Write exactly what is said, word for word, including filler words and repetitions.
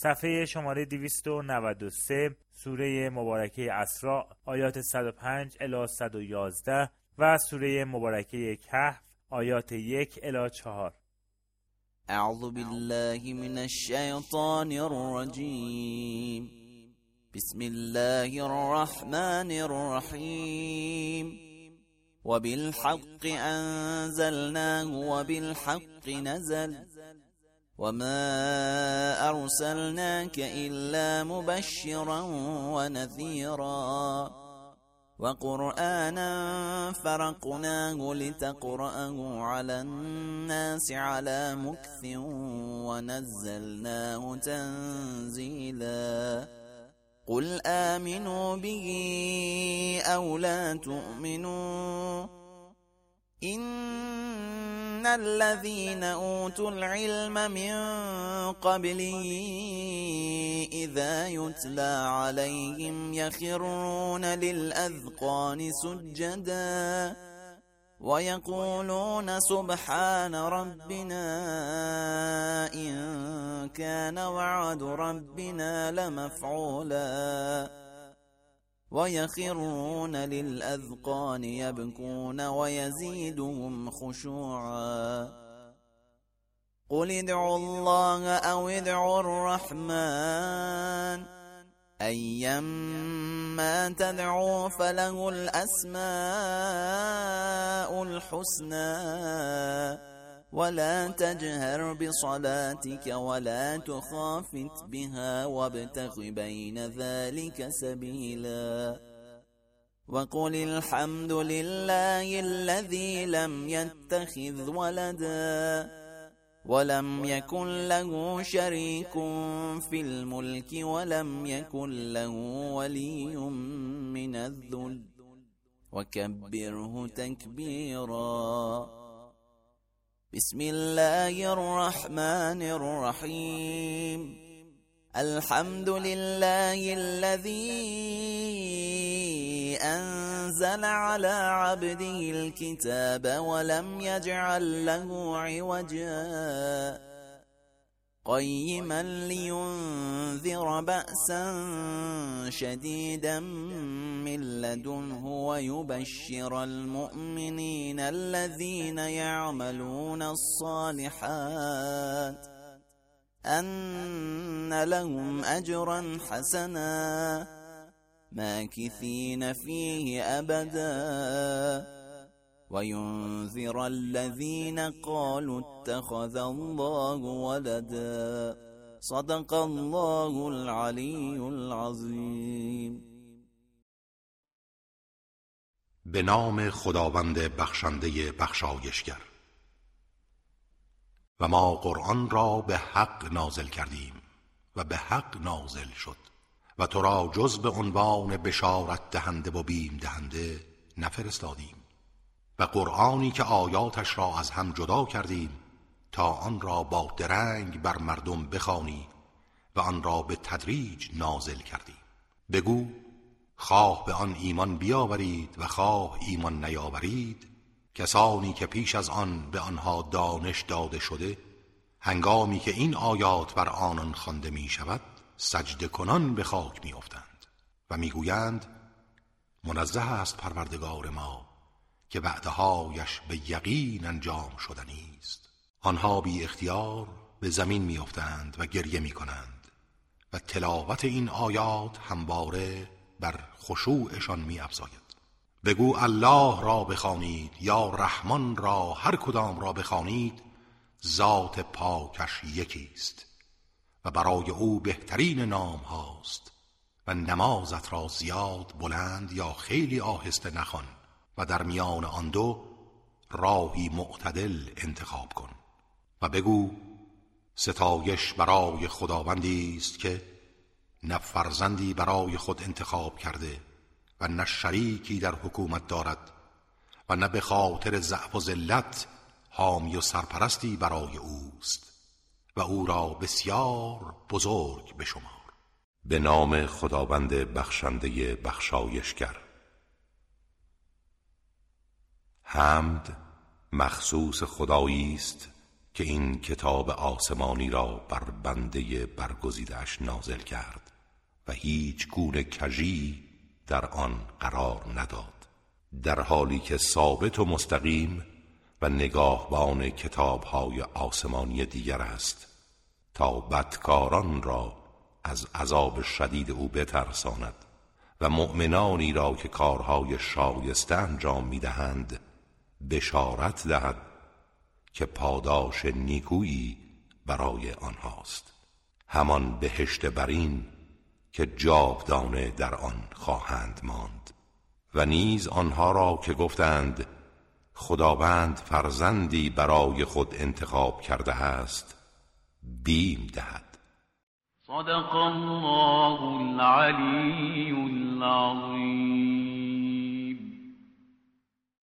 صفحه شماره دویست و نود و سه، سوره مبارکه اسراء آیات صد و پنج الی صد و یازده و سوره مبارکه کهف آیات یک الی چهار. اعوذ بالله من الشیطان الرجیم. بسم الله الرحمن الرحیم. وبالحق أنزلناه وبالحق نزل وما أرسلناك إلا مبشرا ونذيرا وقرآنا فرقناه لتقرأه على الناس على مكث ونزلناه تنزيلا. قل آمنوا به أو لا تؤمنوا إن الذين أوتوا العلم من قبله إذا يتلى عليهم يخرون للأذقان سجدا ويقولون سبحان ربنا إن كان وعد ربنا لمفعولا ويخرون للأذقان يبكون ويزيدهم خشوعا. قل ادعوا الله أو ادعوا الرحمن أيما تدعوا فله الأسماء الحسنى ولا تجهر بصلاتك ولا تخافت بها وابتغ بين ذلك سبيلا. وقل الحمد لله الذي لم يتخذ ولدا ولم يكن له شريك في الملك ولم يكن له ولي من الذل وكبره تكبيرا. بسم الله الرحمن الرحيم. الحمد لله الذي أنزل على عبده الكتاب ولم يجعل له عوجا قيما لينذر بأسا شديدا من لدنه ويبشر المؤمنين الذين يعملون الصالحات أن لهم أجرا حسنا ماكثين فيه أبدا وينذر الذين قالوا اتخذ الله ولدا. صدق الله العلی العظیم. به نام خداوند بخشنده بخشایشگر. و ما قرآن را به حق نازل کردیم و به حق نازل شد و تو را جز به عنوان بشارت دهنده و بیم دهنده نفرستادیم و قرآنی که آیاتش را از هم جدا کردیم تا آن را با درنگ بر مردم بخوانی و آن را به تدریج نازل کردیم. بگو خواه به آن ایمان بیاورید و خواه ایمان نیاورید، کسانی که پیش از آن به آنها دانش داده شده هنگامی که این آیات بر آنان خوانده می شود سجده کنان به خاک می افتند و می گویند منزه است پروردگار ما که وعدهایش به یقین انجام شدنی است. آنها بی اختیار به زمین می افتند و گریه می کنند و تلاوت این آیات همواره بر خشوعشان می افزاید. بگو الله را بخوانید یا رحمان را، هر کدام را بخوانید ذات پاکش یکی است و برای او بهترین نام هاست و نمازت را زیاد بلند یا خیلی آهسته نخوان و در میان آن دو راهی معتدل انتخاب کن و بگو ستایش برای خداوندی است که نه فرزندی برای خود انتخاب کرده و نه شریکی در حکومت دارد و نه به خاطر ضعف و ذلت حامی و سرپرستی برای اوست و او را بسیار بزرگ بشمار. به نام خداوند بخشنده بخشایشگر. حمد مخصوص خدایی است که این کتاب آسمانی را بر بنده برگزیده‌اش نازل کرد و هیچ گونه کژی در آن قرار نداد، در حالی که ثابت و مستقیم و نگاهبان کتاب‌های آسمانی دیگر است تا بدکاران را از عذاب شدید او بترساند و مؤمنانی را که کارهای شایسته انجام می‌دهند بشارت دهد که پاداش نیکویی برای آنهاست، همان بهشت برین که جاودانه در آن خواهند ماند. و نیز آنها را که گفتند خداوند فرزندی برای خود انتخاب کرده است بیم دهد. صدق الله العلی العظیم.